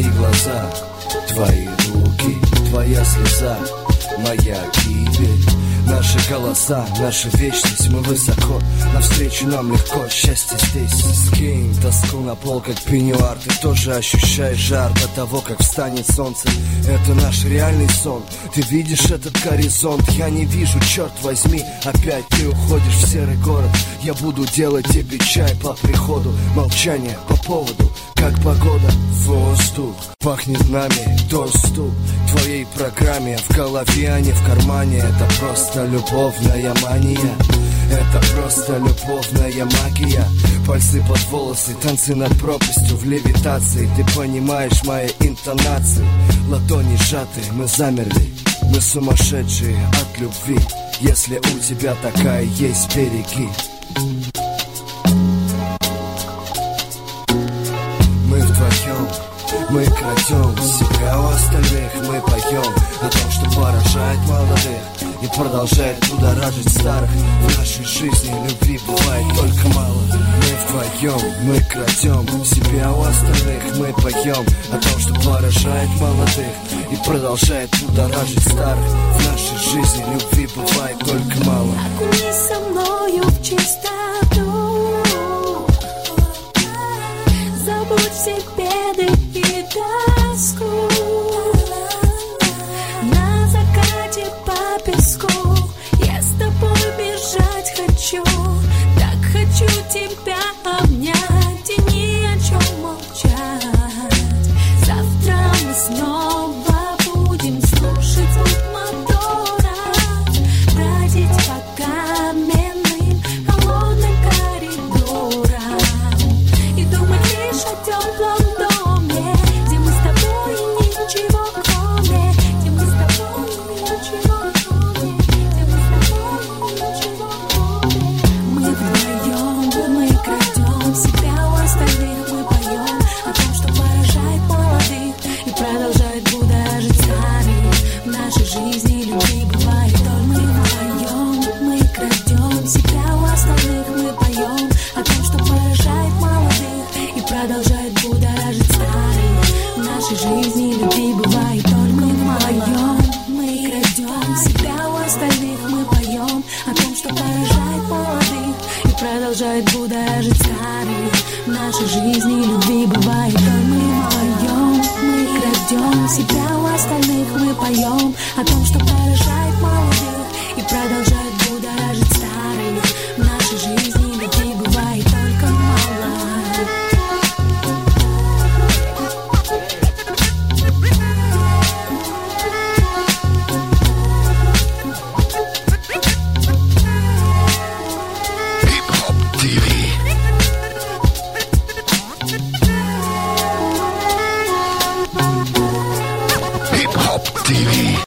глаза, твои руки, твоя слеза, моя гибель. Наши голоса, наша вечность, мы высоко, навстречу нам легко, счастье здесь. Скинь тоску на пол, как пеньюар. Ты тоже ощущаешь жар до того, как встанет солнце. Это наш реальный сон. Ты видишь этот горизонт? Я не вижу, черт возьми. Опять ты уходишь в серый город. Я буду делать тебе чай по приходу. Молчание по поводу, как погода. Воздух пахнет нами, доступ к твоей программе. В голове, а не в кармане. Это просто любовная мания. Это просто любовная магия. Пальцы под волосы, танцы над пропастью в левитации. Ты понимаешь мои интонации. Ладони сжаты, мы замерли. Мы сумасшедшие от любви. Если у тебя такая есть, береги. Мы вдвоем, мы крадем себя у остальных. Мы поем о том, что поражает молодых и продолжает будоражить старых. В нашей жизни любви бывает только мало. Мы вдвоем, мы крадем себя у остальных. Мы поем о том, что поражает молодых и продолжает будоражить старых. В нашей жизни любви бывает только мало. Окунись со мною в чистоту, забудь все беды и тоску. На закате по песку я с тобой бежать хочу. Так хочу тебя обнять и ни о чем молчать. Завтра мы снова будем слушать звук мотора, бродить по каменным холодным коридорам и думать лишь о теплом доме, где мы с тобой ничего кроме, где мы с тобой ничего кроме, где мы с тобой ничего кроме. Мы вдвоем, мы крадем себя у остальных. Мы поем о том, что поражает молодых и продолжает будоражить старых. В нашей жизни любви бывает только мы вдвоем. Мы крадем себя у остальных. Мы поем о том, что поражает молодых и продолжает будоражить старых. В нашей жизни любви бывает только мы вдвоем. Мы крадем себя у остальных. Мы поем о том, что поражает молодых и продолжает будоражить старых. В нашей жизни любви бывает только мы вдвоем. Мы крадем себя у остальных. Мы поем о том, что поражает молодых и продолжает будоражить старых.